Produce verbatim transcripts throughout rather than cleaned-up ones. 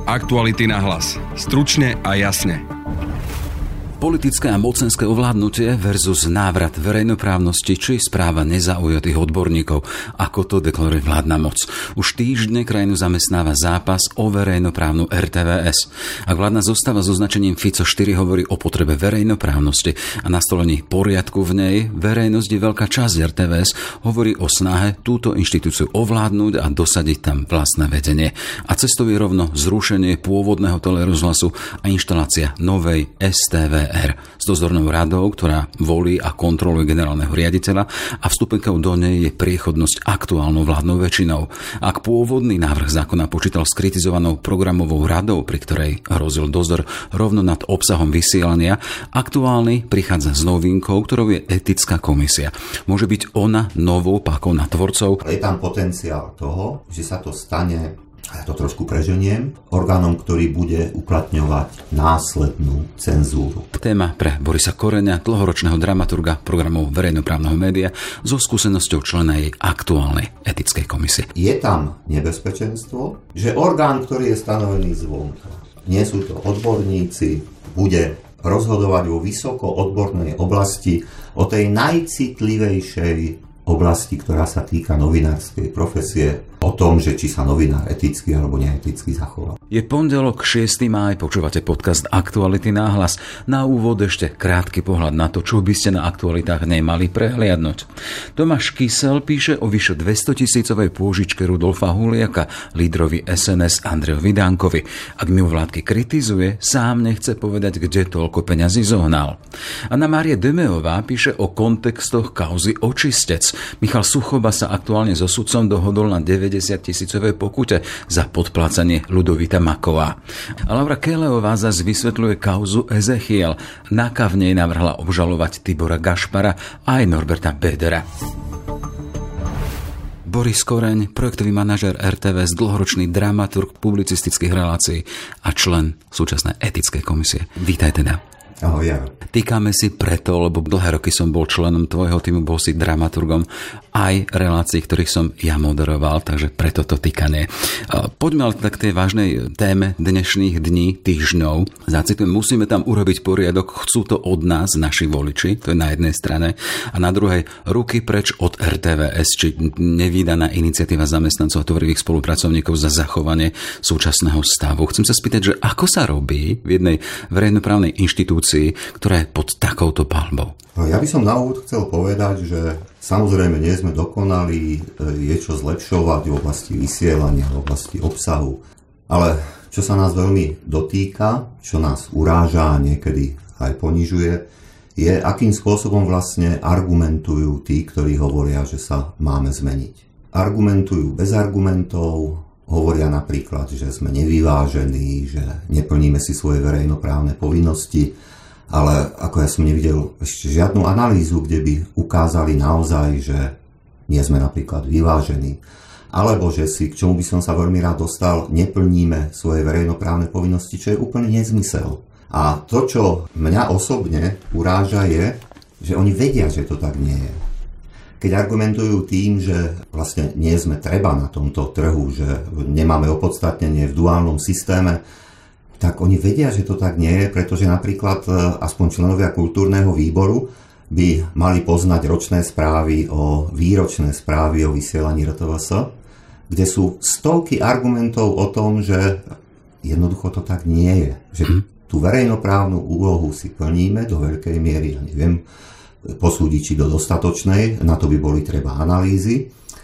Aktuality na hlas. Stručne a jasne. Politické a mocenské ovládnutie versus návrat verejnoprávnosti či správa nezaujatých odborníkov, ako to deklaruje vládna moc. Už týždne krajinu zamestnáva zápas o verejnoprávnu er té vé es. Ak vládna zostava s označením Fico štyri hovorí o potrebe verejnoprávnosti a nastolení poriadku v nej, verejnosť je veľká časť er té vé es hovorí o snahe túto inštitúciu ovládnuť a dosadiť tam vlastné vedenie. A cestou je rovno zrušenie pôvodného telerozhlasu a inštalácia novej es té vé er s dozornou radou, ktorá volí a kontroluje generálneho riaditeľa a vstupenkou do nej je priechodnosť aktuálnou vládnou väčšinou. Ak pôvodný návrh zákona počítal s kritizovanou programovou radou, pri ktorej hrozil dozor rovno nad obsahom vysielania, aktuálny prichádza s novinkou, ktorou je etická komisia. Môže byť ona novou pákou na tvorcov. Je tam potenciál toho, že sa to stane, ja to trošku preženiem, orgánom, ktorý bude uplatňovať následnú cenzúru. Téma pre Borisa Koreňa, dlhoročného dramaturga programov verejnoprávneho média, so skúsenosťou člena jej aktuálnej etickej komisie. Je tam nebezpečenstvo, že orgán, ktorý je stanovený zvonka, nie sú to odborníci, bude rozhodovať vo vysoko odbornej oblasti o tej najcitlivejšej oblasti, ktorá sa týka novinárskej profesie, o tom, že či sa novinár eticky alebo neeticky zachoval. Je pondelok šiesteho mája, počúvate podcast Aktuality na hlas. Na úvod ešte krátky pohľad na to, čo by ste na aktualitách nemali prehliadnúť. Tomáš Kysel píše o vyše dvestotisícovej pôžičke Rudolfa Huliaka, lídrovi es en es Andrejovi Dankovi. Ak mimovládky kritizuje, sám nechce povedať, kde toľko peňazí zohnal. Anna Mária Demeová píše o kontextoch kauzy Očistec. Michal Suchoba sa aktuálne so sudcom dohodol na deväťdesiat tisícovej pokute za podplácanie Ľudovita Maková. A Laura Keleová zase vysvetľuje kauzu Ezechiel. Náka v nej navrhla obžalovať Tibora Gašpara a aj Norberta Bedera. Boris Koreň, projektový manažér er té vé es, dlhoročný dramaturg publicistických relácií a člen súčasnej etickej komisie. Vítaj teda. Ahoj, ja. Týkame si preto, lebo dlhé roky som bol členom tvojho týmu, bol si dramaturgom aj relácií, ktorých som ja moderoval, takže preto to týkanie. Poďme ale tak k tej vážnej téme dnešných dní, týždňov. Zacitujem, musíme tam urobiť poriadok, chcú to od nás, naši voliči, to je na jednej strane, a na druhej ruky preč od er té vé es, či nevídaná iniciatíva zamestnancov a tvorivých spolupracovníkov za zachovanie súčasného stavu. Chcem sa spýtať, že ako sa robí v jednej verejnoprávnej inštitúcii, ktorá je pod takouto palbou? Ja by som na úvod chcel povedať, že samozrejme nie sme dokonali, je čo zlepšovať v oblasti vysielania, v oblasti obsahu, ale čo sa nás veľmi dotýka, čo nás uráža a niekedy aj ponižuje, je, akým spôsobom vlastne argumentujú tí, ktorí hovoria, že sa máme zmeniť. Argumentujú bez argumentov, hovoria napríklad, že sme nevyvážení, že neplníme si svoje verejnoprávne povinnosti, ale ako ja som nevidel ešte žiadnu analýzu, kde by ukázali naozaj, že nie sme napríklad vyvážení. Alebo že si, k čomu by som sa veľmi rád dostal, neplníme svoje verejnoprávne povinnosti, čo je úplný nezmysel. A to, čo mňa osobne uráža, je, že oni vedia, že to tak nie je. Keď argumentujú tým, že vlastne nie sme treba na tomto trhu, že nemáme opodstatnenie v duálnom systéme, tak oni vedia, že to tak nie je, pretože napríklad aspoň členovia kultúrneho výboru by mali poznať ročné správy o výročné správy o vysielaní er té vé es, kde sú stovky argumentov o tom, že jednoducho to tak nie je. Že tú verejnoprávnu úlohu si plníme do veľkej miery, ja neviem, posúdiť či do dostatočnej, na to by boli treba analýzy,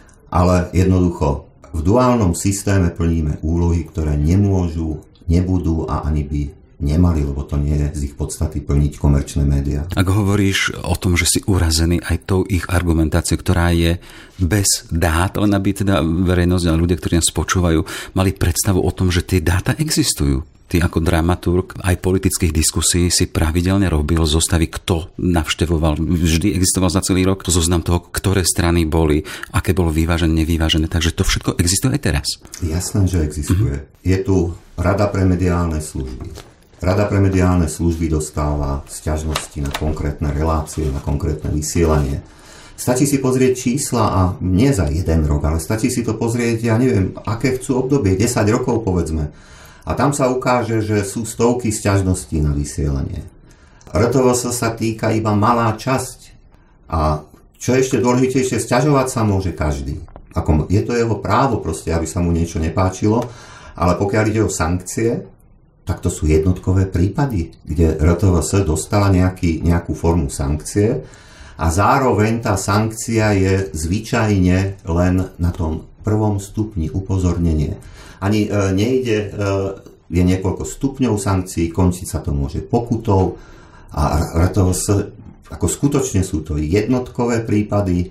ale jednoducho v duálnom systéme plníme úlohy, ktoré nemôžu, nebudú a ani by nemali, lebo to nie je z ich podstaty plniť komerčné médiá. Ak hovoríš o tom, že si urazený aj tou ich argumentáciou, ktorá je bez dát, len aby teda verejnosť a ľudia, ktorí nás počúvajú, mali predstavu o tom, že tie dáta existujú. Ty ako dramaturg aj politických diskusí si pravidelne robil zostavy, kto navštevoval, vždy existoval za celý rok zoznam toho, ktoré strany boli, aké bolo vyvážené, nevyvážené, takže to všetko existuje aj teraz. Jasné, že existuje. Mm-hmm. Je tu Rada pre mediálne služby. Rada pre mediálne služby dostáva sťažnosti na konkrétne relácie, na konkrétne vysielanie. Stačí si pozrieť čísla a nie za jeden rok, ale stačí si to pozrieť, ja neviem, aké chcú obdobie, desať rokov povedzme. A tam sa ukáže, že sú stovky sťažností na vysielanie. er té vé es sa týka iba malá časť. A čo je ešte dôležitejšie, sťažovať sa môže každý. Ako, je to jeho právo proste, aby sa mu niečo nepáčilo, ale pokiaľ ide o sankcie, tak to sú jednotkové prípady, kde er té vé es dostala nejaký, nejakú formu sankcie a zároveň tá sankcia je zvyčajne len na tom prvom stupni upozornenie. Ani e, nejde, e, je niekoľko stupňov sankcií, končiť sa to môže pokutou a er té vé es, ako skutočne sú to jednotkové prípady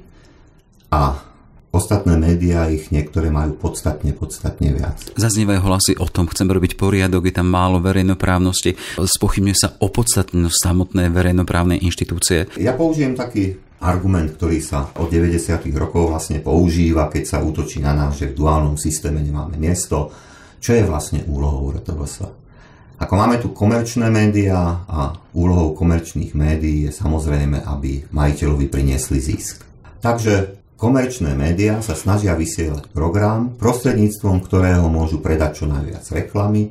a ostatné médiá, ich niektoré majú podstatne, podstatne viac. Zaznievajú hlasy o tom, chcem robiť poriadok, je tam málo verejnoprávnosti. Spochybňuje sa opodstatnenosť samotnej verejnoprávnej inštitúcie. Ja použijem taký argument, ktorý sa od deväťdesiatych rokov vlastne používa, keď sa útočí na nás, že v duálnom systéme nemáme miesto. Čo je vlastne úlohou er té vé es? Ako máme tu komerčné médiá a úlohou komerčných médií je samozrejme, aby majiteľovi priniesli zisk. Takže komerčné médiá sa snažia vysielať program, prostredníctvom ktorého môžu predať čo najviac reklamy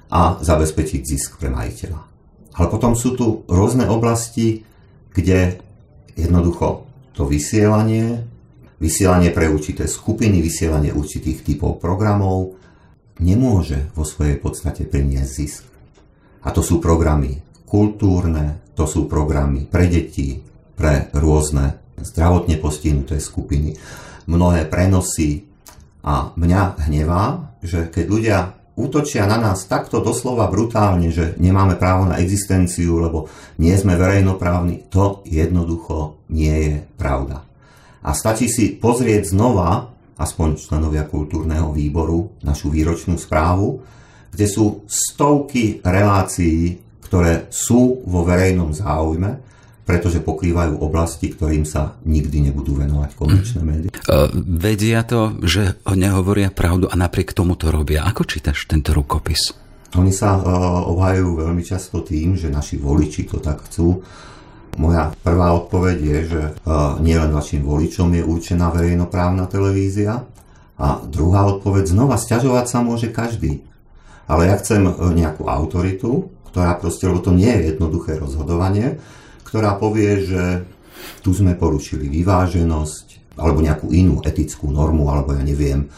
a zabezpečiť zisk pre majiteľa. Ale potom sú tu rôzne oblasti, kde jednoducho to vysielanie, vysielanie pre určité skupiny, vysielanie určitých typov programov nemôže vo svojej podstate priniesť zisk. A to sú programy kultúrne, to sú programy pre deti, pre rôzne zdravotne postihnuté skupiny, mnohé prenosy. A mňa hnevá, že keď ľudia útočia na nás takto doslova brutálne, že nemáme právo na existenciu, lebo nie sme verejnoprávni, to jednoducho nie je pravda. A stačí si pozrieť znova, aspoň členovia kultúrneho výboru, našu výročnú správu, kde sú stovky relácií, ktoré sú vo verejnom záujme, pretože pokrývajú oblasti, ktorým sa nikdy nebudú venovať komerčné médiá. Uh, vedia to, že nehovoria pravdu a napriek tomu to robia. Ako čítaš tento rukopis? Oni sa uh, obhajujú veľmi často tým, že naši voliči to tak chcú. Moja prvá odpoveď je, že uh, nielen vašim voličom je určená verejnoprávna televízia. A druhá odpoveď, znova sťažovať sa môže každý. Ale ja chcem nejakú autoritu, ktorá proste, lebo to nie je jednoduché rozhodovanie, ktorá povie, že tu sme porušili vyváženosť, alebo nejakú inú etickú normu, alebo ja neviem.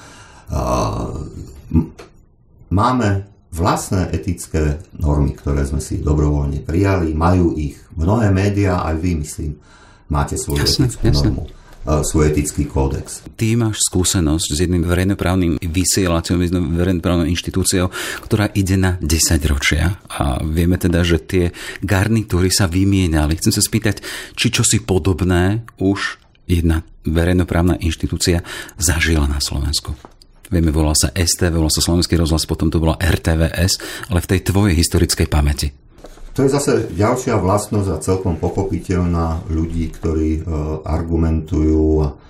Máme vlastné etické normy, ktoré sme si dobrovoľne prijali, majú ich mnohé médiá, aj vy, myslím, máte svoju jasne, etickú jasne. normu. Svoj etický kódex. Ty máš skúsenosť s jedným verejnoprávnym vysielateľom, jednou verejnoprávnou inštitúciou, ktorá ide na desaťročia. A vieme teda, že tie garnitúry sa vymieniali. Chcem sa spýtať, či čosi podobné už jedna verejnoprávna inštitúcia zažila na Slovensku. Vieme, volal sa es té vé, volal sa Slovenský rozhlas, potom to bola er té vé es, ale v tej tvojej historickej pamäti. To je zase ďalšia vlastnosť a celkom pochopiteľná ľudí, ktorí e, argumentujú a e,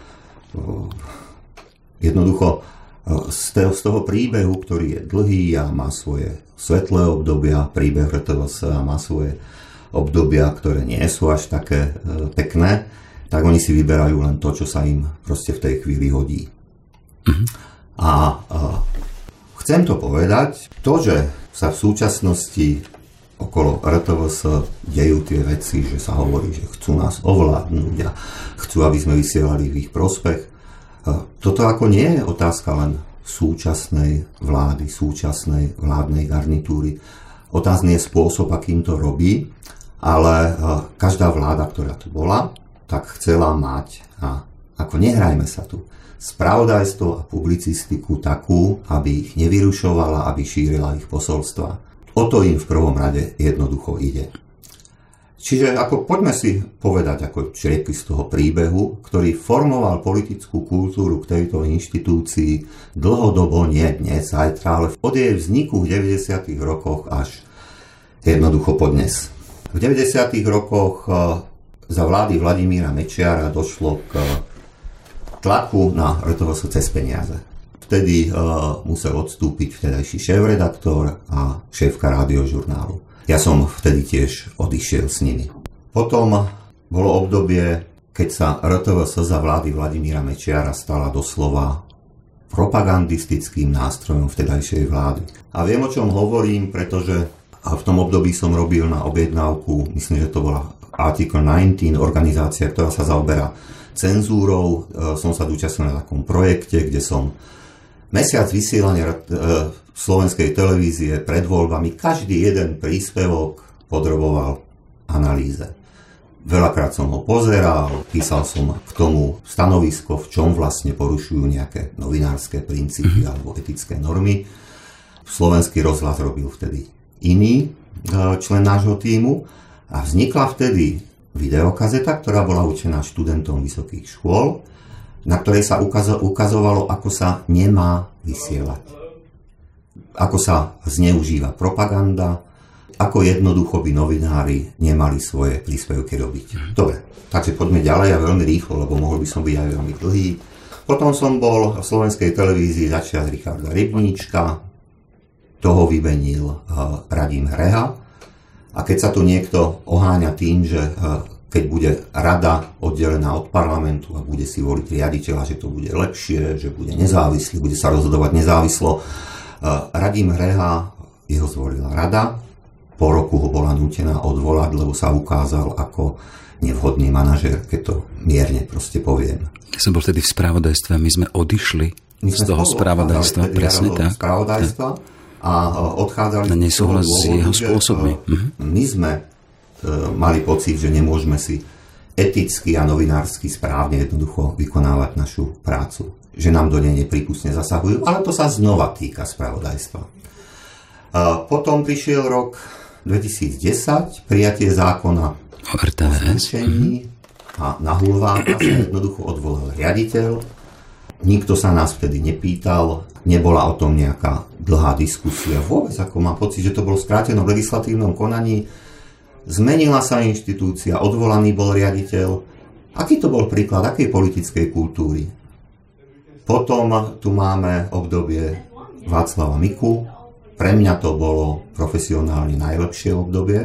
jednoducho e, z, toho, z toho príbehu, ktorý je dlhý a má svoje svetlé obdobia, príbeh er té vé es má svoje obdobia, ktoré nie sú až také e, pekné, tak oni si vyberajú len to, čo sa im proste v tej chvíli hodí. Mm-hmm. A e, chcem to povedať, to, že sa v súčasnosti okolo er té vé es dejú tie veci, že sa hovorí, že chcú nás ovládnuť a chcú, aby sme vysielali v ich prospech. Toto ako nie je otázka len súčasnej vlády, súčasnej vládnej garnitúry. Otázny je spôsob, akým to robí, ale každá vláda, ktorá tu bola, tak chcela mať, a ako nehrajme sa tu, spravodajstvo a publicistiku takú, aby ich nevyrušovala, aby šírila ich posolstva. O to im v prvom rade jednoducho ide. Čiže ako poďme si povedať ako čriepky z toho príbehu, ktorý formoval politickú kultúru k tejto inštitúcii dlhodobo, nie dnes, zajtra, ale od jej vzniku v deväťdesiatych rokoch až jednoducho podnes. V deväťdesiatych rokoch za vlády Vladimíra Mečiara došlo k tlaku na er té vé es cez peniaze. Vtedy uh, musel odstúpiť vtedajší šéfredaktor a šéfka rádiožurnálu. Ja som vtedy tiež odišiel s nimi. Potom bolo obdobie, keď sa er té vé es za vlády Vladimíra Mečiara stala doslova propagandistickým nástrojom vtedajšej vlády. A viem, o čom hovorím, pretože v tom období som robil na objednávku, myslím, že to bola Article devätnásť, organizácia, ktorá sa zaoberá cenzúrou. Som sa zúčastnil na takom projekte, kde som mesiac vysielania slovenskej televízie pred voľbami každý jeden príspevok podroboval analýze. Veľakrát som ho pozeral, písal som k tomu stanovisko, v čom vlastne porušujú nejaké novinárske princípy mm-hmm. alebo etické normy. Slovenský rozhlas robil vtedy iný člen nášho tímu a vznikla vtedy videokazeta, ktorá bola určená študentom vysokých škôl, na ktorej sa ukazo- ukazovalo, ako sa nemá vysielať. Ako sa zneužíva propaganda, ako jednoducho by novinári nemali svoje príspevky robiť. Dobre, takže poďme ďalej a veľmi rýchlo, lebo mohol by som byť aj veľmi dlhý. Potom som bol v slovenskej televízii začiat Richarda Rybníčka, toho vymenil uh, Radim Hreha. A keď sa tu niekto oháňa tým, že uh, keď bude rada oddelená od parlamentu a bude si voliť riaditeľa, že to bude lepšie, že bude nezávislý, bude sa rozhodovať nezávislo. Uh, Radim Hreha, jeho zvolila rada. Po roku ho bola nútená odvolať, lebo sa ukázal ako nevhodný manažér, keď to mierne proste poviem. Ja som bol vtedy v spravodajstve, my sme odišli my sme z toho spravodajstva, presne tak. Spravodajstva a odchádzali na nesúhlas s jeho spôsobmi. My sme e, mali pocit, že nemôžeme si eticky a novinársky správne jednoducho vykonávať našu prácu. Že nám do nej neprípustne zasahujú, ale to sa znova týka spravodajstva. E, potom prišiel rok dvetisícdesať, prijatie zákona o er té vé es a na Hulváka sa jednoducho odvolal riaditeľ. Nikto sa nás vtedy nepýtal, nebola o tom nejaká dlhá diskusia. Vôbec, ako mám pocit, že to bolo skrátené v legislatívnom konaní. Zmenila sa inštitúcia, odvolaný bol riaditeľ. Aký to bol príklad, akej politickej kultúry? Potom tu máme obdobie Václava Miku. Pre mňa to bolo profesionálne najlepšie obdobie.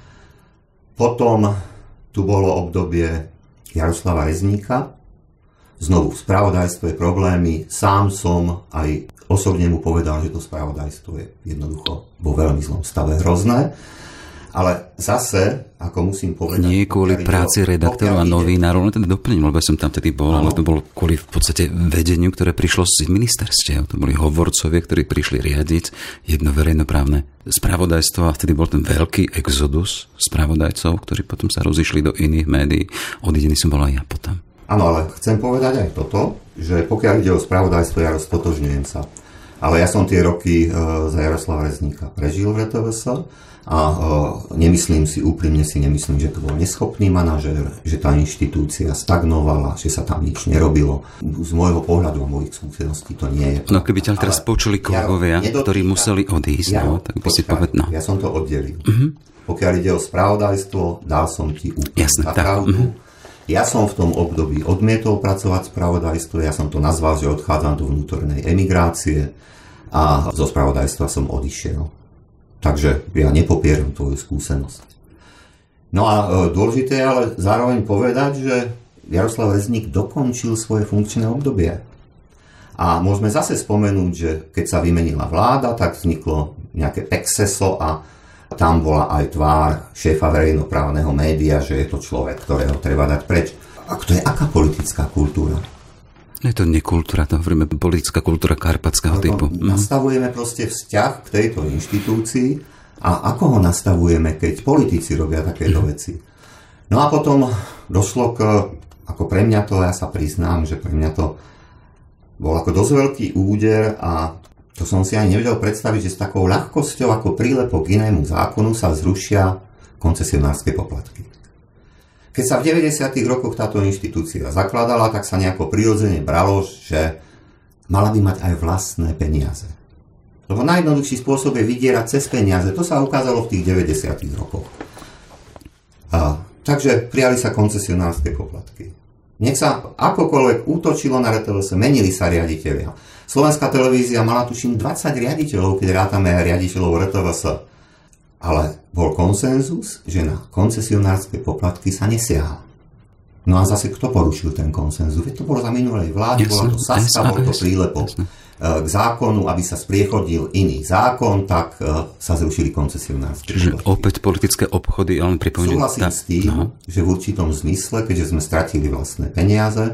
Potom tu bolo obdobie Jaroslava Rezníka. Znovu v spravodajstve problémy. Sám som aj osobne mu povedal, že to spravodajstvo je jednoducho vo veľmi zlom stave, hrozné. Ale zase, ako musím povedať... Nie kvôli práci redaktorov a novinárov, len teda doplním, lebo som tam tedy bol, ale to bolo kvôli v podstate vedeniu, ktoré prišlo z ministerstiev. To boli hovorcovia, ktorí prišli riadiť jedno verejnoprávne spravodajstvo a vtedy bol ten veľký exodus spravodajcov, ktorí potom sa rozišli do iných médií. Odidený som bol aj ja potom. Áno, ale chcem povedať aj toto, že pokiaľ ide o spravodajstvo, ja roztotožňujem sa. Ale ja som tie roky uh, za Jaroslava Rezníka prežil v er té vé es a uh, nemyslím si, úprimne si nemyslím, že to bol neschopný manažér, že tá inštitúcia stagnovala, že sa tam nič nerobilo. Z môjho pohľadu a mojich skúseností to nie je. No keby ťa teraz počuli kolegovia, ja, ktorí museli odísť, ja, no, tak by si povedal. No. Ja som to oddelil. Uh-huh. Pokiaľ ide o spravodajstvo, dal som ti úplne Jasné, pravdu. Uh-huh. Ja som v tom období odmietol pracovať v spravodajstve, ja som to nazval, že odchádzam do vnútornej emigrácie a zo spravodajstva som odišiel. Takže ja nepopieram tvoju skúsenosť. No a e, dôležité je ale zároveň povedať, že Jaroslav Rezník dokončil svoje funkčné obdobie. A môžeme zase spomenúť, že keď sa vymenila vláda, tak vzniklo nejaké pexeso a tam bola aj tvár šéfa verejnoprávneho média, že je to človek, ktorého treba dať preč. A to je aká politická kultúra? Je to nekultúra, to hovoríme politická kultúra karpatského typu. Nastavujeme proste vzťah k tejto inštitúcii a ako ho nastavujeme, keď politici robia takéto veci. No a potom došlo k, ako pre mňa to, ja sa priznám, že pre mňa to bol ako dosť veľký úder a to som si ani nevedel predstaviť, že s takou ľahkosťou ako prílepok k inému zákonu sa zrušia koncesionárske poplatky. Keď sa v deväťdesiatych rokoch táto inštitúcia zakladala, tak sa nejako prirodzene bralo, že mala by mať aj vlastné peniaze. Lebo najjednoduchší spôsob je vydierať cez peniaze. To sa ukázalo v tých deväťdesiatych rokoch. A, takže prijali sa koncesionárske poplatky. Nech sa akokoľvek útočilo na er té vé es, menili sa riaditelia. Slovenská televízia mala tuším dvadsať riaditeľov, keď rátame aj riaditeľov er té vé es. Ale bol konsenzus, že na koncesionárske poplatky sa nesiaha. No a zase kto porušil ten konsenzus? Veď to bolo za minulej vlády, bola to Saska, bol to prílepok k zákonu, aby sa spriechodil iný zákon, tak sa zrušili koncesionárske. Čiže opäť politické obchody, ale pripomínam. Súhlasím tá... s tým, no. že v určitom zmysle, keďže sme stratili vlastné peniaze,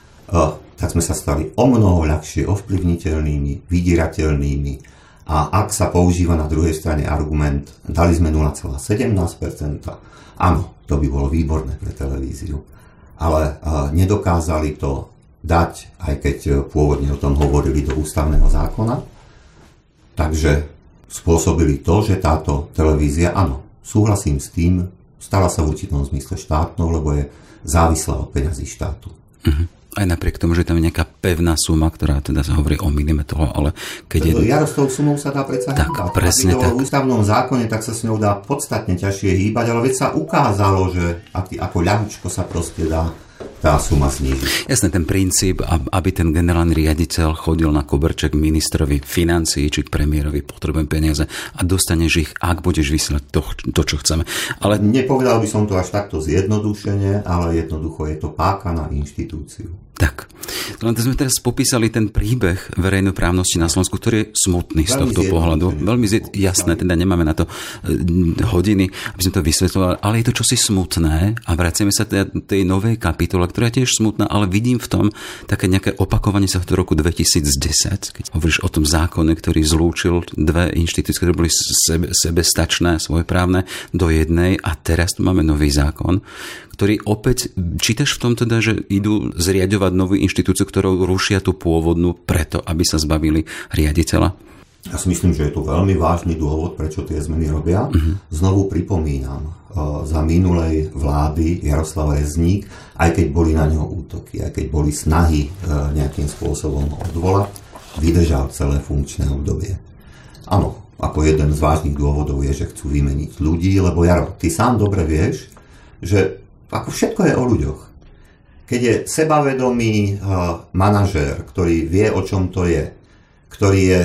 tak sme sa stali o mnoho ľahšie ovplyvniteľnými, vydierateľnými. A ak sa používa na druhej strane argument, dali sme nula celá sedemnásť percent, áno, to by bolo výborné pre televíziu. Ale nedokázali to dať, aj keď pôvodne o tom hovorili, do ústavného zákona. Takže spôsobili to, že táto televízia, áno, súhlasím s tým, stala sa v určitom zmysle štátnou, lebo je závislá od peňazí štátu. Uh-huh. Aj napriek tomu, že tam je nejaká pevná suma, ktorá teda sa hovorí o milimetroch, ale keď je... Jaro, s tou sumou sa dá predsa tak, hýbať. Presne Ak by to tak. v ústavnom zákone, tak sa s ňou dá podstatne ťažšie hýbať, ale veď sa ukázalo, že ako ľahučko sa proste dá tá suma znížiť. Jasné, ten princíp, aby ten generálny riaditeľ chodil na koberček ministrovi financií či premiérovi, potrebujem peniaze a dostaneš ich, ak budeš vysielať to, to, čo chceme. Ale... Nepovedal by som to až takto zjednodušene, ale jednoducho je to páka na inštitúciu. Tak. Len to sme teraz popísali ten príbeh verejnoprávnosti na Slovensku, ktorý je smutný z tohto pohľadu. Veľmi zjed... jasné, teda nemáme na to hodiny, aby sme to vysvetľovali, ale je to čosi smutné a vraciame sa teda tej novej kapitole, ktorá je tiež smutná, ale vidím v tom také nejaké opakovanie sa v roku dvetisícdesať, keď hovoríš o tom zákone, ktorý zlúčil dve inštitúcie, ktoré boli sebe, sebestačné, svojprávne do jednej a teraz tu máme nový zákon, ktorý opäť, čítaš v tom teda, že idú zriaďovať novú inštitúciu, ktorou rušia tú pôvodnú preto, aby sa zbavili riaditeľa? Ja si myslím, že je to veľmi vážny dôvod, prečo tie zmeny robia. Uh-huh. Znovu pripomínam, za minulej vlády Jaroslav Rezník, aj keď boli na neho útoky, aj keď boli snahy nejakým spôsobom odvolať, vydržal celé funkčné obdobie. Áno, ako jeden z vážnych dôvodov je, že chcú vymeniť ľudí, lebo Jaro, ty sám dobre vieš, že ako všetko je o ľuďoch. Keď je sebavedomý uh, manažér, ktorý vie, o čom to je, ktorý je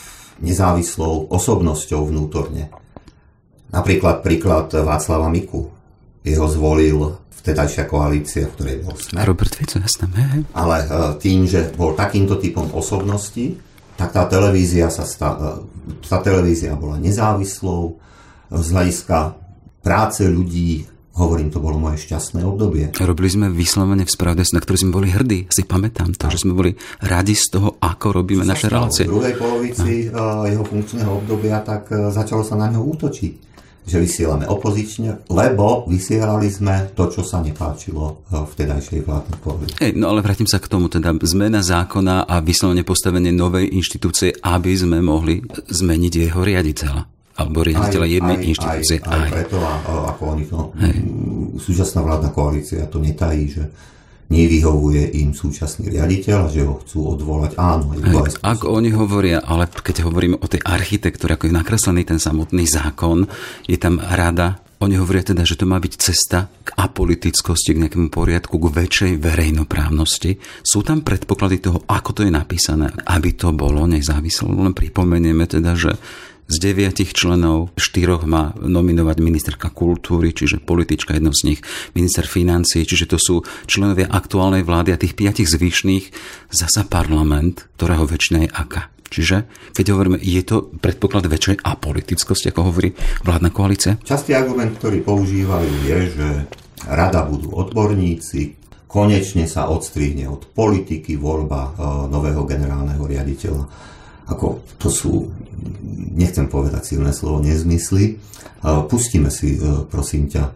nezávislou osobnosťou vnútorne. Napríklad príklad Václava Miku. Jeho zvolil vtedajšia koalícia, v ktorej bol Smer. Robert Fico, jasné. Ale uh, tým, že bol takýmto typom osobnosti, tak tá televízia sa sta- uh, tá televízia bola nezávislou z hľadiska práce ľudí. Hovorím, to bolo moje šťastné obdobie. Robili sme vyslovene v Spravodajstve, na ktoré sme boli hrdí. Si pamätám to, že sme boli radi z toho, ako robíme čo naše relácie. V druhej polovici no. jeho funkčného obdobia tak začalo sa na ňo útočiť. Že vysielame opozične, lebo vysielali sme to, čo sa nepáčilo vtedajšej vládnej koalícii. Hej, no ale vrátim sa k tomu, teda zmena zákona a vyslovene postavenie novej inštitúcie, aby sme mohli zmeniť jeho riaditeľa. Alebo riaditeľa jednej aj, inštitúcie. Aj, aj, aj preto, ako oni to... Hej. Súčasná vládna koalícia to netají, že nevyhovuje im súčasný riaditeľ a že ho chcú odvolať. Áno. Hej, ak oni hovoria, ale keď hovoríme o tej architektúre, ako je nakreslený ten samotný zákon, je tam rada. Oni hovoria teda, že to má byť cesta k apolitickosti, k nejakému poriadku, k väčšej verejnoprávnosti. Sú tam predpoklady toho, ako to je napísané, aby to bolo nezávislé. Len pripomenieme teda, že z deviatich členov štyroch má nominovať ministerka kultúry, čiže politička, jedno z nich minister financií, čiže to sú členovia aktuálnej vlády a tých piatich zvyšných zasa parlament, ktorého väčšina je aká. Čiže, keď hovoríme, je to predpoklad väčšej apolitickosti, ako hovorí vládna koalícia? Častý argument, ktorý používajú, je, že rada budú odborníci, konečne sa odstrihne od politiky voľba nového generálneho riaditeľa. Ako to sú, nechcem povedať silné slovo, nezmysly. Pustíme si, prosím ťa,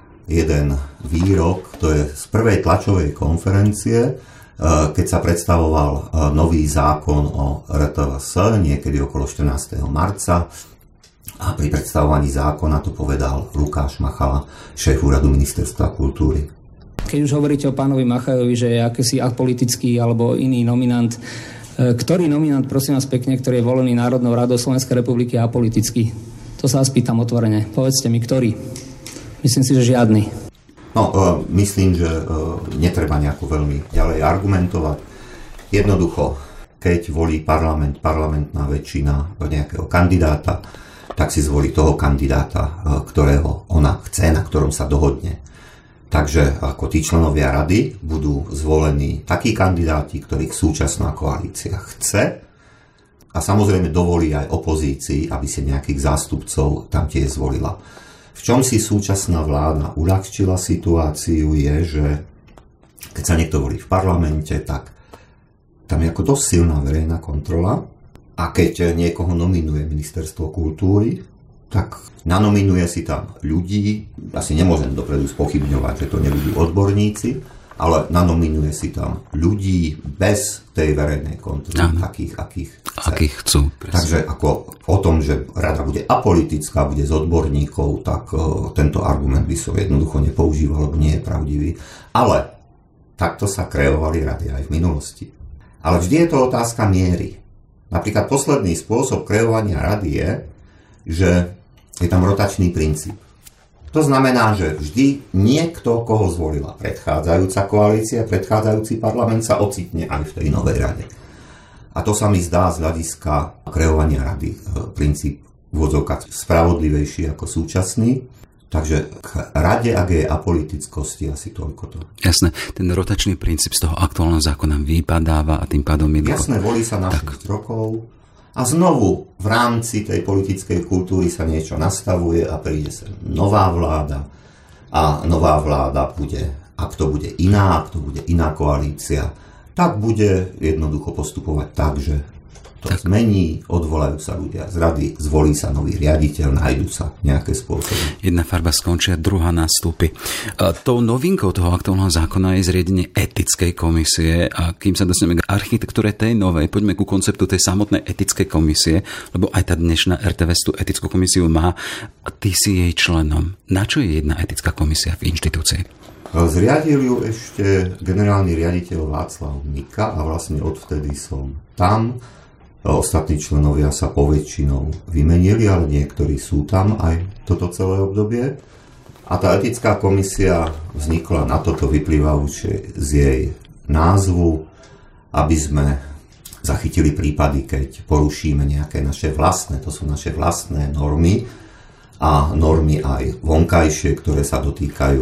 jeden výrok, to je z prvej tlačovej konferencie, keď sa predstavoval nový zákon o er té vé es, niekedy okolo štrnásteho marca. A pri predstavovaní zákona to povedal Lukáš Machala, šéf úradu ministerstva kultúry. Keď už hovoríte o pánovi Machajovi, že je akýsi apolitický alebo iný nominant, ktorý nominant, prosím vás pekne, ktorý je volený Národnou radou Slovenskej republiky, je apolitický? To sa vás pýtam otvorene. Povedzte mi, ktorý? Myslím si, že žiadny. No, uh, myslím, že uh, netreba nejako veľmi ďalej argumentovať. Jednoducho, keď volí parlament, parlamentná väčšina nejakého kandidáta, tak si zvolí toho kandidáta, uh, ktorého ona chce, na ktorom sa dohodne. Takže ako tí členovia rady budú zvolení takí kandidáti, ktorých súčasná koalícia chce, a samozrejme dovolí aj opozícii, aby si nejakých zástupcov tam tiež zvolila. V čom si súčasná vláda uľahčila situáciu je, že keď sa niekto volí v parlamente, tak tam je ako dosť silná verejná kontrola a keď niekoho nominuje Ministerstvo kultúry, tak nanominuje si tam ľudí, asi nemôžem dopredu spochybňovať, že to nebudú odborníci, ale nanominuje si tam ľudí bez tej verejnej kontroly, akých, akých chce. Akých chcú. Presne. Takže ako o tom, že rada bude apolitická, bude z odborníkov, tak uh, tento argument by som jednoducho nepoužíval, lebo nie je pravdivý. Ale takto sa kreovali rady aj v minulosti. Ale vždy je to otázka miery. Napríklad posledný spôsob kreovania rady je, že je tam rotačný princíp. To znamená, že vždy niekto, koho zvolila predchádzajúca koalícia, predchádzajúci parlament sa ocitne aj v tej novej rade. A to sa mi zdá z hľadiska kreovania rady princíp v úvodzovkách spravodlivejší ako súčasný. Takže k rade, ak je apolitickosti, asi toľko to. Jasné, ten rotačný princíp z toho aktuálneho zákona vypadáva a tým pádom je... Jasné, volí sa na šesť rokov. A znovu v rámci tej politickej kultúry sa niečo nastavuje a príde sa nová vláda a nová vláda bude, ak to bude iná, ak to bude iná koalícia, tak bude jednoducho postupovať tak, že to tak zmení, odvolajú sa ľudia z rady, zvolí sa nový riaditeľ, nájdu sa nejaké spôsoby. Jedna farba skončí a druhá nastúpi. Tou novinkou toho aktuálneho zákona je zriadenie etickej komisie a kým sa dostaneme k architektúre tej novej, poďme ku konceptu tej samotnej etickej komisie, lebo aj tá dnešná er té vé es tú etickú komisiu má a ty si jej členom. Na čo je jedna etická komisia v inštitúcii? Zriadil ju ešte generálny riaditeľ Václav Mika a vlastne odvtedy som tam. Ostatní členovia sa poväčšinou vymenili, ale niektorí sú tam aj toto celé obdobie. A tá etická komisia vznikla na toto vyplývajúce z jej názvu, aby sme zachytili prípady, keď porušíme nejaké naše vlastné, to sú naše vlastné normy a normy aj vonkajšie, ktoré sa dotýkajú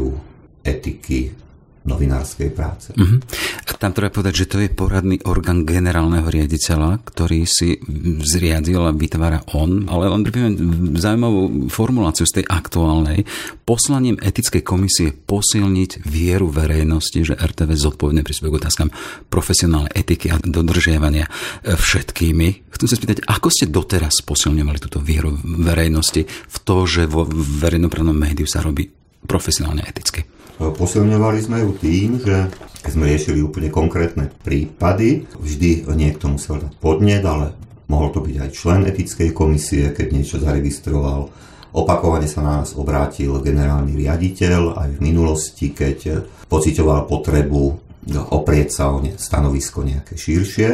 etiky novinárskej práce. Uh-huh. Tam treba povedať, že to je poradný orgán generálneho riaditeľa, ktorý si zriadil a vytvára on, ale len pripomínam zaujímavú formuláciu z tej aktuálnej. Poslaním etickej komisie posilniť vieru verejnosti, že er té vé zodpovedne prispieva k otázkam profesionálnej etiky a dodržiavania všetkými. Chcem sa spýtať, ako ste doteraz posilňovali túto vieru verejnosti v to, že vo verejnoprávnom médiu sa robí profesionálne eticky? Posilňovali sme ju tým, že keď sme riešili úplne konkrétne prípady, vždy niekto musel dať podnet, ale mohol to byť aj člen etickej komisie, keď niečo zaregistroval. Opakovane sa na nás obrátil generálny riaditeľ aj v minulosti, keď pociťoval potrebu oprieť sa o stanovisko nejaké širšie.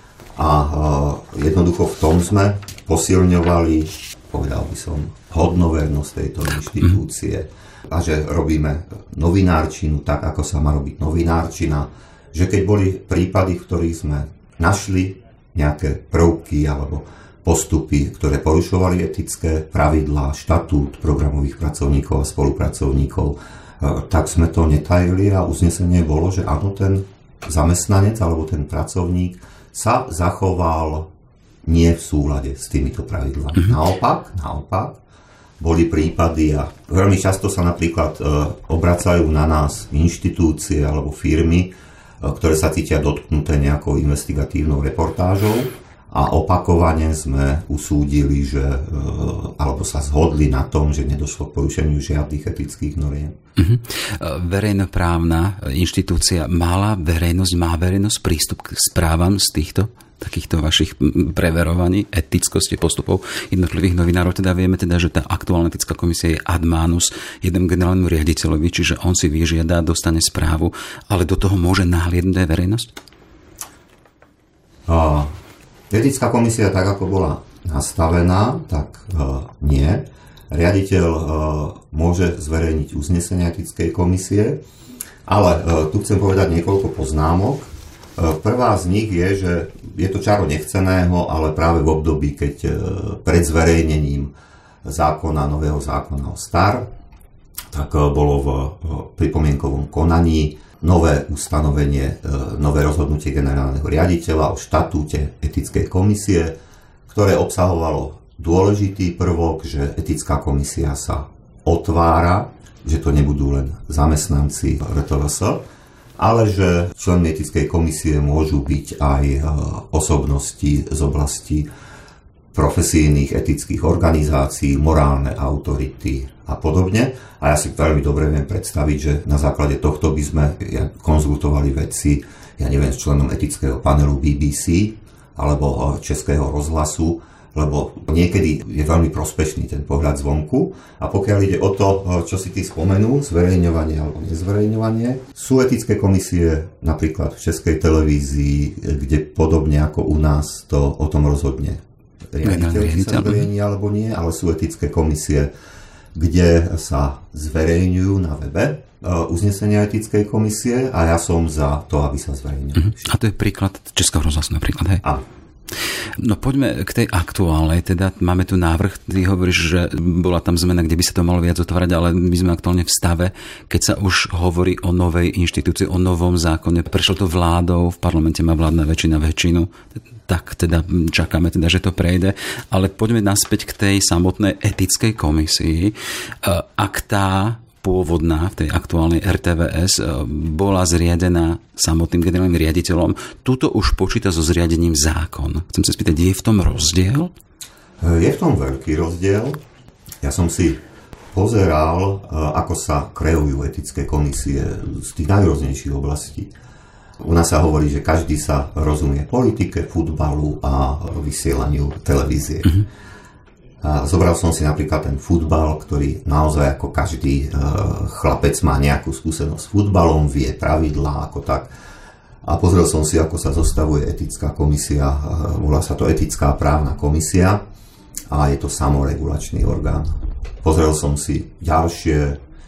A jednoducho v tom sme posilňovali, povedal by som, hodnovernosť tejto inštitúcie. A že robíme novinárčinu tak, ako sa má robiť novinárčina, že keď boli prípady, v ktorých sme našli nejaké prvky alebo postupy, ktoré porušovali etické pravidlá, štatút programových pracovníkov a spolupracovníkov, tak sme to netajili a uznesenie bolo, že áno, ten zamestnanec alebo ten pracovník sa zachoval nie v súlade s týmito pravidlami. Mm-hmm. Naopak, naopak, boli prípady a veľmi často sa napríklad e, obracajú na nás inštitúcie alebo firmy, e, ktoré sa cítia dotknuté nejakou investigatívnou reportážou a opakovane sme usúdili, že, e, alebo sa zhodli na tom, že nedošlo k porušeniu žiadnych etických noriem. Uh-huh. Verejnoprávna inštitúcia mala verejnosť, má verejnosť prístup k správam z týchto takýchto vašich preverovaní etickosti postupov jednotlivých novinárov. Teda vieme teda, že tá aktuálna etická komisia je ad manus jednom generálnemu riaditeľovi, čiže on si vyžiada, dostane správu, ale do toho môže nahliadnúť aj verejnosť? A, etická komisia tak, ako bola nastavená, tak uh, nie. Riaditeľ uh, môže zverejniť uznesenie etickej komisie, ale uh, tu chcem povedať niekoľko poznámok. Prvá z nich je, že je to čaro nechceného, ale práve v období, keď pred zverejnením zákona, nového zákona o STAR tak bolo v pripomienkovom konaní nové ustanovenie, nové rozhodnutie generálneho riaditeľa o štatúte etickej komisie, ktoré obsahovalo dôležitý prvok, že etická komisia sa otvára, že to nebudú len zamestnanci er té vé es, ale že členmi etickej komisie môžu byť aj osobnosti z oblasti profesijných etických organizácií, morálne autority a podobne. A ja si veľmi dobre viem predstaviť, že na základe tohto by sme konzultovali veci, ja neviem, s členom etického panelu bé bé cé alebo Českého rozhlasu, lebo niekedy je veľmi prospešný ten pohľad zvonku. A pokiaľ ide o to, čo si ty spomenul, zverejňovanie alebo nezverejňovanie, sú etické komisie napríklad v Českej televízii, kde podobne ako u nás to o tom rozhodne riaditeľ, či sa zverejní alebo nie, ale sú etické komisie, kde sa zverejňujú na webe uznesenia etickej komisie a ja som za to, aby sa zverejňujú. Uh-huh. A to je príklad Českého rozhlasu napríklad, hej? Áno. No poďme k tej aktuálnej, teda máme tu návrh, ty hovoríš, že bola tam zmena, kde by sa to malo viac otvárať, ale my sme aktuálne v stave, keď sa už hovorí o novej inštitúcii, o novom zákone, prešlo to vládou, v parlamente má vládna väčšina väčšinu, tak teda čakáme teda, že to prejde, ale poďme naspäť k tej samotnej etickej komisii. Ak tá pôvodná v tej aktuálnej er té vé es bola zriadená samotným generálnym riaditeľom. Tuto už počíta so zriadením zákon. Chcem sa spýtať, je v tom rozdiel? Je v tom veľký rozdiel. Ja som si pozeral, ako sa kreujú etické komisie z tých najrôznejších oblastí. U nás sa hovorí, že každý sa rozumie politike, futbalu a vysielaniu televízie. Mm-hmm. A zobral som si napríklad ten futbal, ktorý naozaj ako každý e, chlapec má nejakú skúsenosť s futbalom, vie pravidlá ako tak. A pozrel som si, ako sa zostavuje etická komisia, e, volá sa to etická právna komisia a je to samoregulačný orgán. Pozrel som si ďalšie,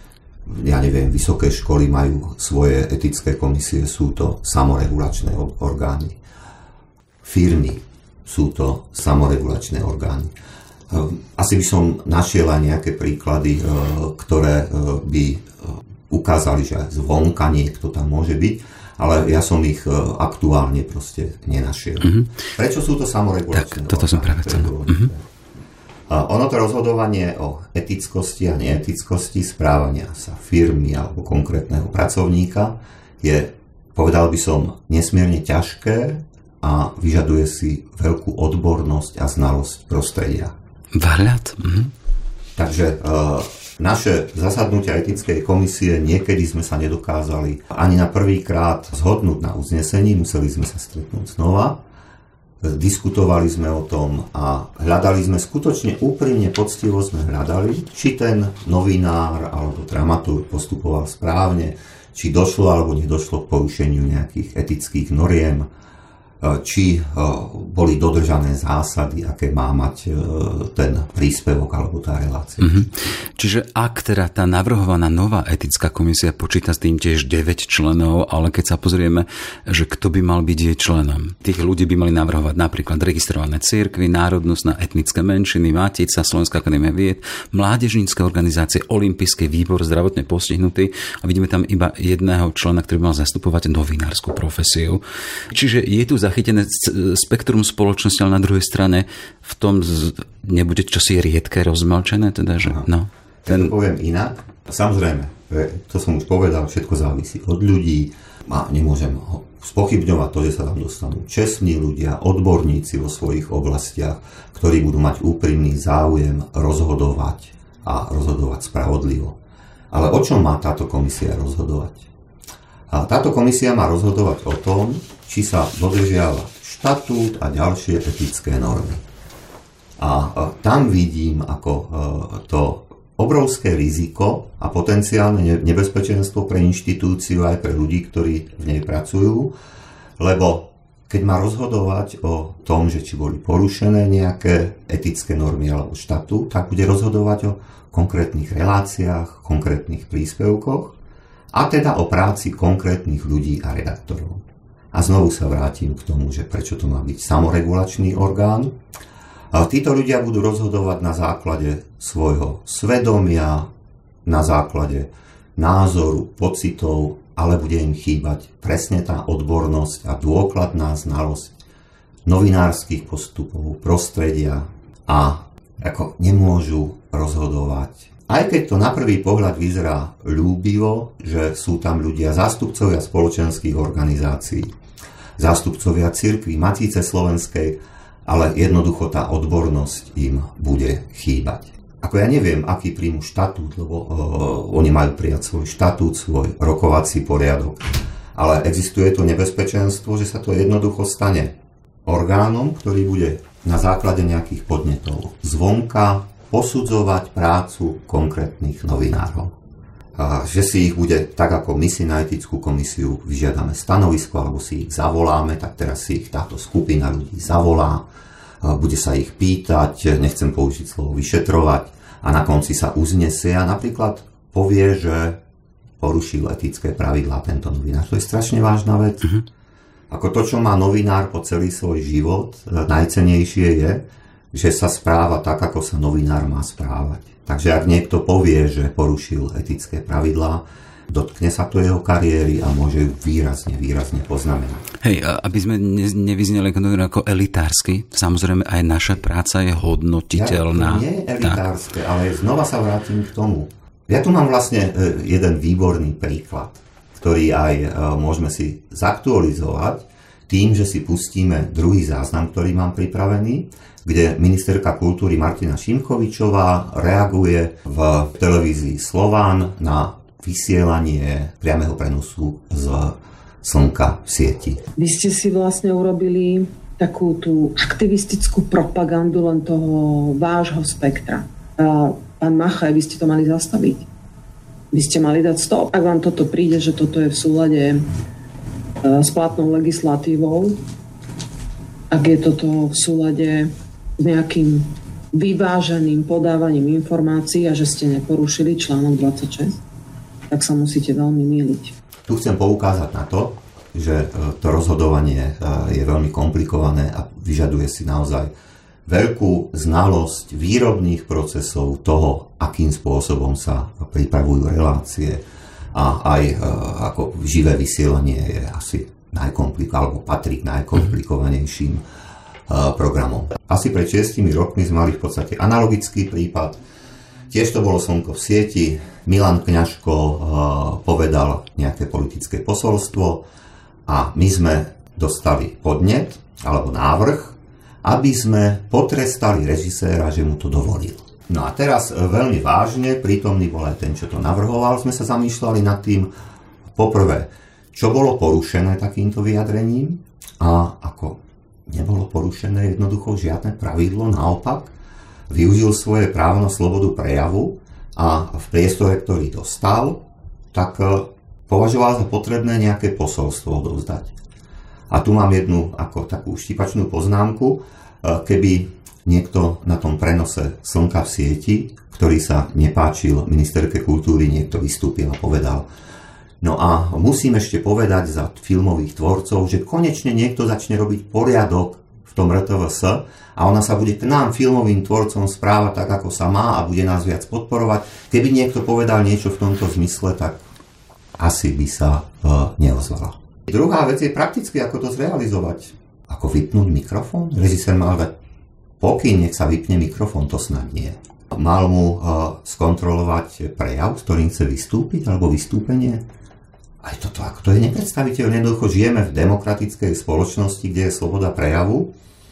ja neviem, vysoké školy majú svoje etické komisie, sú to samoregulačné orgány. Firmy sú to samoregulačné orgány. Asi by som našiel aj nejaké príklady, ktoré by ukázali, že zvonka niekto tam môže byť, ale ja som ich aktuálne proste nenašiel. Uh-huh. Prečo sú to samoregulačné? Tak, toto som práve chcel. Uh-huh. Ono to rozhodovanie o etickosti a neetickosti správania sa firmy alebo konkrétneho pracovníka je, povedal by som, nesmierne ťažké a vyžaduje si veľkú odbornosť a znalosť prostredia. Vhľad. Mhm. Takže e, naše zasadnutia etickej komisie niekedy sme sa nedokázali ani na prvýkrát zhodnúť na uznesení, museli sme sa stretnúť znova, diskutovali sme o tom a hľadali sme skutočne úprimne, poctivo sme hľadali, či ten novinár alebo dramaturg postupoval správne, či došlo alebo nedošlo k porušeniu nejakých etických noriem, či boli dodržané zásady, aké má mať ten príspevok alebo tá relácia. Mm-hmm. Čiže ak teda tá navrhovaná nová etická komisia počíta s tým tiež deväť členov, ale keď sa pozrieme, že kto by mal byť jej členom, tých ľudí by mali navrhovať napríklad registrované cirkvi, národnostné etnické menšiny, Matica, Slovenská akadémia vied, mládežnícke organizácie, Olympijský výbor, zdravotne postihnutý a vidíme tam iba jedného člena, ktorý by mal zastupovať novinárskú profesiu. Čiže je tu zachytené spektrum spoločnosti, ale na druhej strane v tom nebude čosi riedke rozmlčené, teda, že no. Ten... Ja to poviem inak. Samozrejme, to som už povedal, všetko závisí od ľudí a nemôžem ho spochybňovať to, že sa tam dostanú čestní ľudia, odborníci vo svojich oblastiach, ktorí budú mať úprimný záujem rozhodovať a rozhodovať spravodlivo. Ale o čom má táto komisia rozhodovať? A táto komisia má rozhodovať o tom, či sa dodržiava štatút a ďalšie etické normy. A tam vidím ako to obrovské riziko a potenciálne nebezpečenstvo pre inštitúciu aj pre ľudí, ktorí v nej pracujú, lebo keď má rozhodovať o tom, že či boli porušené nejaké etické normy alebo štatút, tak bude rozhodovať o konkrétnych reláciách, konkrétnych príspevkoch a teda o práci konkrétnych ľudí a redaktorov. A znovu sa vrátim k tomu, že prečo to má byť samoregulačný orgán. A títo ľudia budú rozhodovať na základe svojho svedomia, na základe názoru, pocitov, ale bude im chýbať presne tá odbornosť a dôkladná znalosť novinárskych postupov, prostredia a ako nemôžu rozhodovať. Aj keď to na prvý pohľad vyzerá ľúbivo, že sú tam ľudia, zástupcovia spoločenských organizácií, zástupcovia cirkvi, Matice slovenskej, ale jednoducho tá odbornosť im bude chýbať. Ako ja neviem, aký príjmu štatút, lebo uh, oni majú prijať svoj štatút, svoj rokovací poriadok, ale existuje to nebezpečenstvo, že sa to jednoducho stane orgánom, ktorý bude na základe nejakých podnetov zvonka posudzovať prácu konkrétnych novinárov. A že si ich bude, tak ako my si na etickú komisiu vyžiadame stanovisko, alebo si ich zavoláme, tak teraz si ich táto skupina ľudí zavolá, bude sa ich pýtať, nechcem použiť slovo vyšetrovať, a na konci sa uznesie a napríklad povie, že porušil etické pravidlá tento novinár. To je strašne vážna vec. Uh-huh. Ako to, čo má novinár po celý svoj život, najcennejšie je, že sa správa tak, ako sa novinár má správať. Takže ak niekto povie, že porušil etické pravidlá, dotkne sa to jeho kariéry a môže ju výrazne, výrazne poznamenať. Hej, aby sme ne, nevyzneli ako elitársky, samozrejme aj naša práca je hodnotiteľná. Ja, to nie je elitárske, tak. Ale znova sa vrátim k tomu. Ja tu mám vlastne jeden výborný príklad, ktorý aj môžeme si zaktualizovať tým, že si pustíme druhý záznam, ktorý mám pripravený, kde ministerka kultúry Martina Šimkovičová reaguje v televízii Slován na vysielanie priameho prenosu z Slnka v sieti. Vy ste si vlastne urobili takú tú aktivistickú propagandu len toho vášho spektra. A pán Machaj, vy ste to mali zastaviť. Vy ste mali dať stop. Ak vám toto príde, že toto je v súlade s platnou legislatívou, ak je toto v súlade s nejakým vyváženým podávaním informácií a že ste neporušili článok dvadsaťšesť, tak sa musíte veľmi mýliť. Tu chcem poukázať na to, že to rozhodovanie je veľmi komplikované a vyžaduje si naozaj veľkú znalosť výrobných procesov toho, akým spôsobom sa pripravujú relácie a aj ako živé vysielanie je asi najkomplikovanejším, alebo patrí k najkomplikovanejším programom. Asi pred šiestimi rokmi sme mali v podstate analogický prípad. Tiež to bolo Slnko v sieti. Milan Kňažko povedal nejaké politické posolstvo a my sme dostali podnet alebo návrh, aby sme potrestali režiséra, že mu to dovolil. No a teraz veľmi vážne, prítomný bol aj ten, čo to navrhoval, sme sa zamýšľali nad tým, poprvé, čo bolo porušené takýmto vyjadrením a ako nebolo porušené jednoducho žiadne pravidlo, naopak využil svoje právo na slobodu prejavu a v priestore, ktorý dostal, tak považoval za potrebné nejaké posolstvo odovzdať. A tu mám jednu ako takú štipačnú poznámku, keby niekto na tom prenose Slnka v sieti, ktorý sa nepáčil ministerke kultúry, niekto vystúpil a povedal: no a musím ešte povedať za filmových tvorcov, že konečne niekto začne robiť poriadok v tom er té vé es a ona sa bude k nám, filmovým tvorcom, správať tak, ako sa má a bude nás viac podporovať. Keby niekto povedal niečo v tomto zmysle, tak asi by sa uh, neozvala. Druhá vec je prakticky, ako to zrealizovať. Ako vypnúť mikrofón? Režisér mal dať pokyn, nech sa vypne mikrofón, to snad nie. Mal mu uh, skontrolovať prejav, s ktorým chce vystúpiť, alebo vystúpenie. Aj toto, ako to je nepredstaviteľné. Jednoducho žijeme v demokratickej spoločnosti, kde je sloboda prejavu.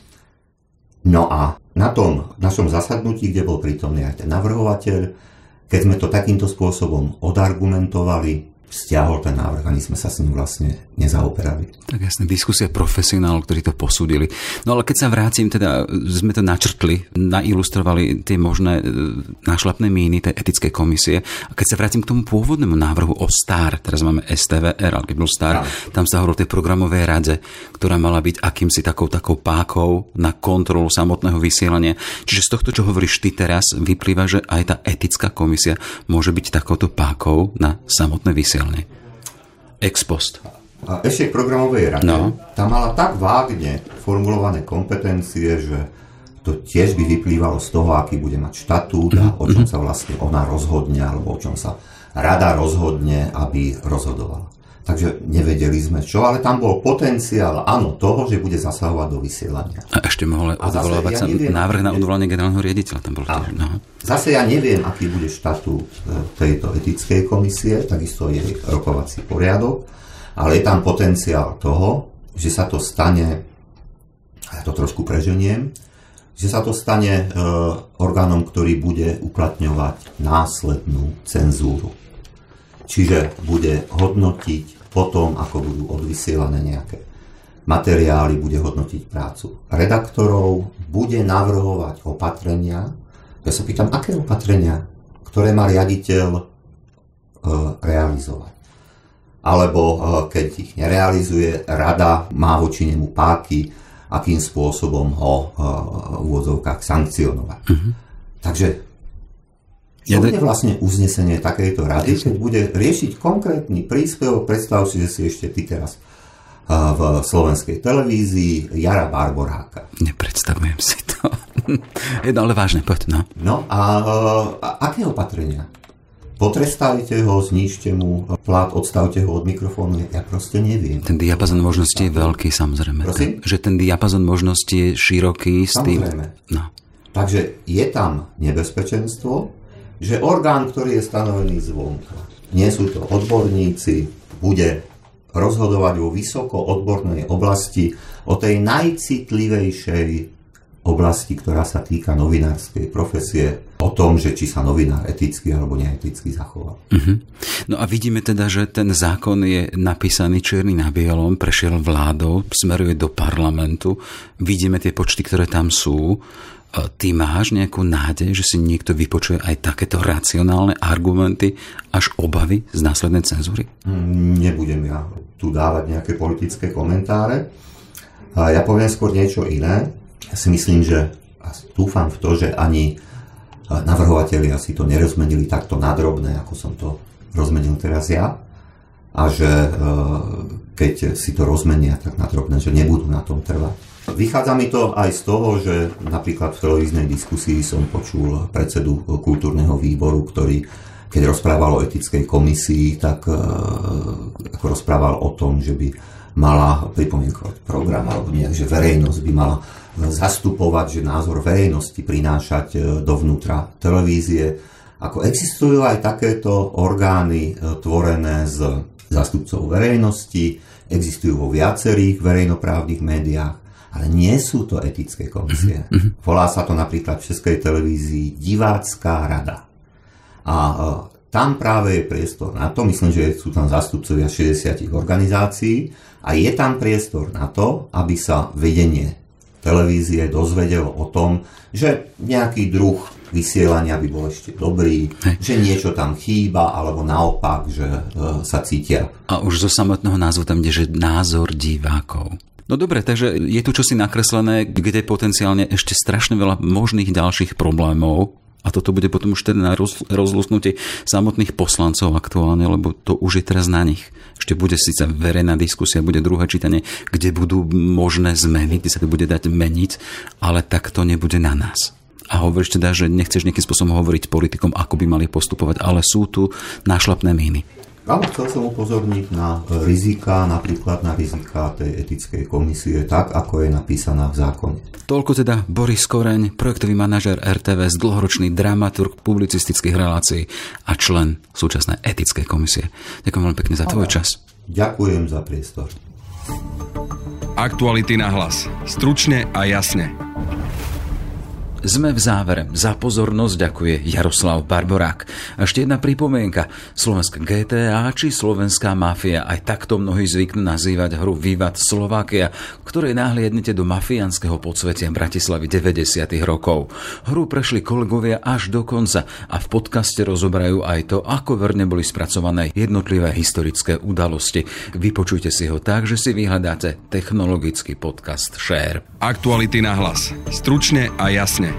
No a na tom našom zasadnutí, kde bol prítomný aj ten navrhovateľ, keď sme to takýmto spôsobom odargumentovali, stiahol ten návrh, ani sme sa s ním vlastne nezaoperali. Tak jasne, diskusia profesionálov, ktorí to posúdili. No ale keď sa vrátim, teda sme to načrtli, nailustrovali tie možné nášlapné míny tej etickej komisie. A keď sa vrátim k tomu pôvodnému návrhu o STAR, teraz máme es té vé er, ale keď bol STAR, ja. Tam sa hovorilo o tej programovej rade, ktorá mala byť akýmsi takou, takou pákou na kontrolu samotného vysielania. Čiže z tohto, čo hovoríš ty teraz, vyplýva, že aj tá etická komisia môže byť takouto pákou na samotné vysielanie. Ex post. A ešte k programovej rade. No. Tá mala tak vágne formulované kompetencie, že to tiež by vyplývalo z toho, aký bude mať štatút a o čom sa vlastne ona rozhodne, alebo o čom sa rada rozhodne, aby rozhodovala. Takže nevedeli sme čo, ale tam bol potenciál, áno, toho, že bude zasahovať do vysielania. A ešte mohol odvolávať ja sa neviem, návrh na odvolanie generálneho riaditeľa. Tam bol tiež, no. Zase ja neviem, aký bude štatút tejto etickej komisie, takisto je rokovací poriadok, ale je tam potenciál toho, že sa to stane, ja to trošku preženiem, že sa to stane e, orgánom, ktorý bude uplatňovať následnú cenzúru. Čiže bude hodnotiť potom, ako budú odvysielané nejaké materiály, bude hodnotiť prácu redaktorov, bude navrhovať opatrenia. Ja sa pýtam, aké opatrenia, ktoré má riaditeľ e, realizovať. Alebo e, keď ich nerealizuje, rada má voči nemu páky, akým spôsobom ho e, v úvodzovkách sankcionovať. Uh-huh. Takže čo bude vlastne uznesenie takejto rady, keď bude riešiť konkrétny príspevok? Predstav si, že si ešte ty teraz v slovenskej televízii Jara Barboráka. Nepredstavujem si to. Jedno, ale vážne, poď, no. No a, a aké opatrenia? Potrestajte ho, znižte mu plat, odstavte ho od mikrofónu, ja proste neviem. Ten diapazon možností je veľký, samozrejme. Prosím? Že ten diapazon možností je široký. Samozrejme. No. Takže je tam nebezpečenstvo, že orgán, ktorý je stanovený zvonka, nie sú to odborníci, bude rozhodovať vo vysoko odbornej oblasti o tej najcitlivejšej oblasti, ktorá sa týka novinárskej profesie, o tom, že či sa novinár eticky alebo neeticky zachoval. Uh-huh. No a vidíme teda, že ten zákon je napísaný čierny na bielom, prešiel vládou, smeruje do parlamentu, vidíme tie počty, ktoré tam sú. Ty máš nejakú nádej, že si niekto vypočuje aj takéto racionálne argumenty až obavy z následnej cenzúry? Nebudem ja tu dávať nejaké politické komentáre. Ja poviem skôr niečo iné. Ja si myslím, že a dúfam v to, že ani navrhovatelia si to nerozmenili takto nadrobné, ako som to rozmenil teraz ja. A že keď si to rozmenia tak nadrobné, že nebudú na tom trvať. Vychádza mi to aj z toho, že napríklad v televíznej diskusii som počul predsedu kultúrneho výboru, ktorý, keď rozprával o etickej komisii, tak ako rozprával o tom, že by mala pripomienkovať program, alebo nejak, že verejnosť by mala zastupovať, že názor verejnosti prinášať dovnútra televízie. Ako existujú aj takéto orgány tvorené z zástupcov verejnosti, existujú vo viacerých verejnoprávnych médiách, ale nie sú to etické komisie. Uh-huh. Volá sa to napríklad v Českej televízii Divácká rada. A e, tam práve je priestor na to, myslím, že sú tam zástupcovia šesťdesiat organizácií a je tam priestor na to, aby sa vedenie televízie dozvedelo o tom, že nejaký druh vysielania by bol ešte dobrý, Hej. že niečo tam chýba, alebo naopak, že e, sa cítia. A už zo samotného názvu tam ide, že názor divákov. No dobre, takže je tu čosi nakreslené, kde potenciálne ešte strašne veľa možných ďalších problémov a toto bude potom už teda na roz, rozlusnutie samotných poslancov aktuálne, lebo to už je teraz na nich. Ešte bude síce verejná diskusia, bude druhé čítanie, kde budú možné zmeny, kde sa to bude dať meniť, ale tak to nebude na nás. A hovoríš teda, že nechceš nejakým spôsobom hovoriť politikom, ako by mali postupovať, ale sú tu nášlapné míny. Ale chcel som upozorniť na rizika, napríklad na rizika tej etickej komisie, tak ako je napísaná v zákone. Toľko teda Boris Koreň, projektový manažér er té vé es, dlhoročný dramaturg publicistických relácií a člen súčasnej etickej komisie. Ďakujem veľmi pekne za tvoj čas. Ďakujem za priestor. Aktuality na hlas. Stručne a jasne. Sme v závere. Za pozornosť ďakuje Jaroslav Barborák. A ešte jedna pripomienka. Slovenská gé té á či Slovenská mafia. Aj takto mnohí zvyknú nazývať hru Vivat Slovakia, ktorej nahliadnete do mafiánskeho podsvetia Bratislavy deväťdesiatych rokov. Hru prešli kolegovia až do konca a v podcaste rozoberajú aj to, ako verne boli spracované jednotlivé historické udalosti. Vypočujte si ho tak, že si vyhľadáte technologický podcast Share. Aktuality na hlas. Stručne a jasne.